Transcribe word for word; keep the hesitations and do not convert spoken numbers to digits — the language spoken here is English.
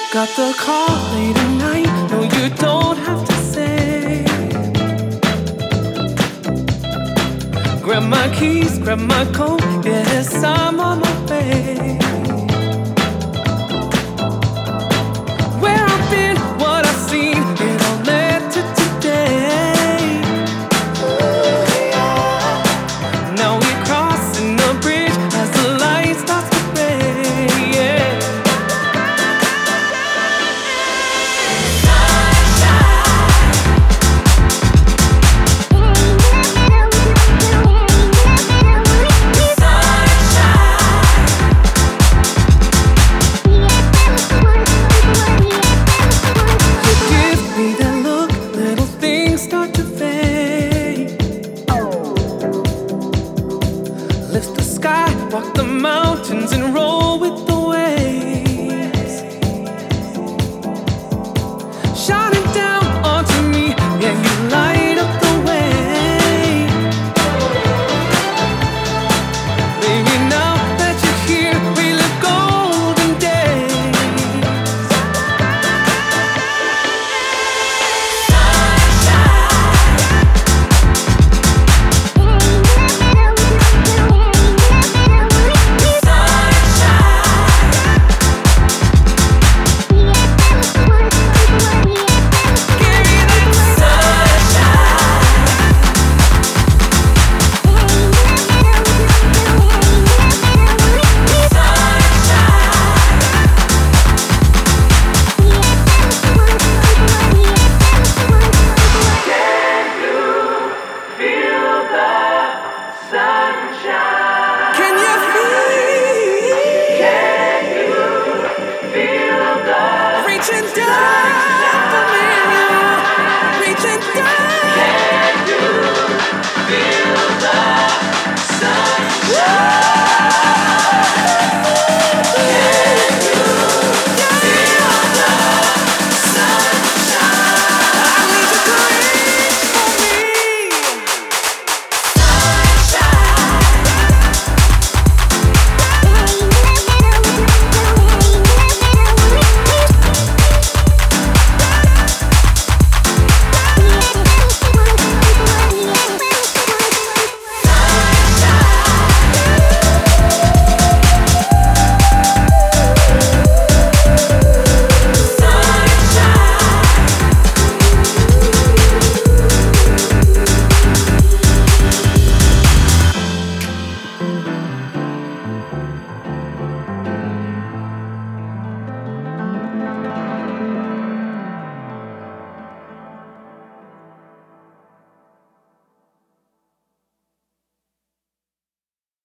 Got the call late at night. No, you don't have to say. Grab my keys, grab my coat. Yes, I'm on my way. Where I've been, what I've seen, it all led to today. Ooh, yeah. Now we're crossing the bridge as the light starts to fade. Yeah. Start to fade. Lift the sky, walk the mountains and roll.